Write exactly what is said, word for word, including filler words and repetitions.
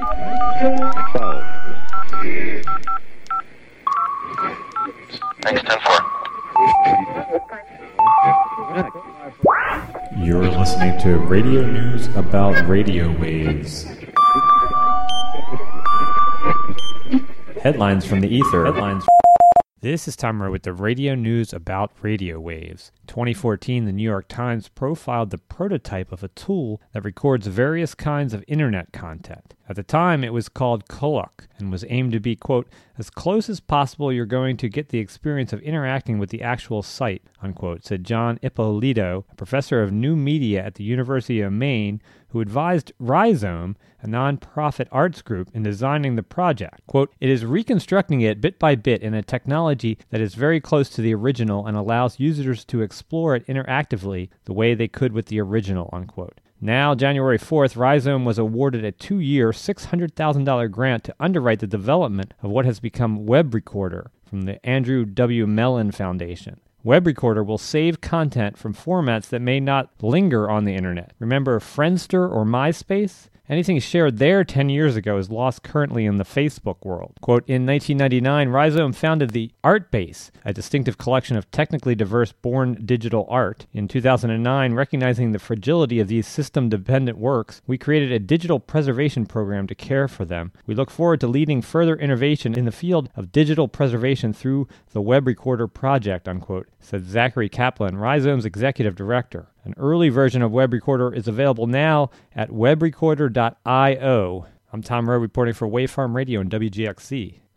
Thanks, ten four. You're listening to radio news about radio waves. Headlines from the ether. Headlines. This is Tom Rowe with the radio news about radio waves. twenty fourteen, the New York Times profiled the prototype of a tool that records various kinds of internet content. At the time, it was called Kolok and was aimed to be, quote, as close as possible you're going to get the experience of interacting with the actual site, unquote, said John Ippolito, a professor of new media at the University of Maine, who advised Rhizome, a non-profit arts group, in designing the project. Quote, it is reconstructing it bit by bit in a technology that is very close to the original and allows users to explore it interactively the way they could with the original, unquote. Now, January fourth, Rhizome was awarded a two-year, six hundred thousand dollars grant to underwrite the development of what has become Web Recorder from the Andrew W. Mellon Foundation. Web Recorder will save content from formats that may not linger on the internet. Remember Friendster or MySpace? Anything shared there ten years ago is lost currently in the Facebook world. Quote, in nineteen ninety-nine, Rhizome founded the Artbase, a distinctive collection of technically diverse born digital art. In two thousand nine, recognizing the fragility of these system-dependent works, we created a digital preservation program to care for them. We look forward to leading further innovation in the field of digital preservation through the Web Recorder project, unquote, said Zachary Kaplan, Rhizome's executive director. An early version of Web Recorder is available now at web recorder dot io. I'm Tom Rowe reporting for Wavefarm Radio and W G X C.